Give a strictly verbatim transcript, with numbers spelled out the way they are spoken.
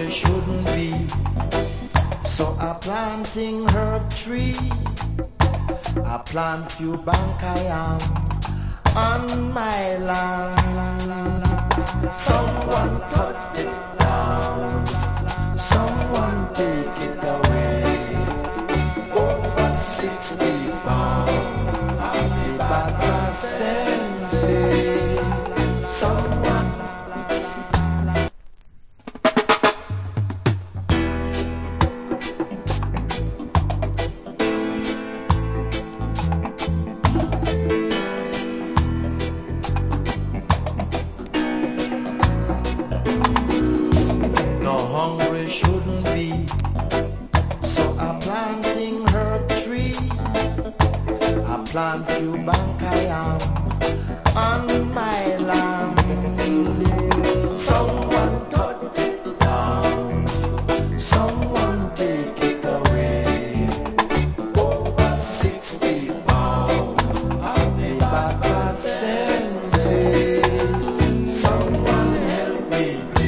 hungry shouldn't be. So I planting herb tree. I plant few bank I am on my land. Someone cut it down. Someone take it away. Over sixty pounds. Happy Baba Sensei. Someone. No hungry shouldn't be. So I'm planting herb tree. I plant few bank I am on my land.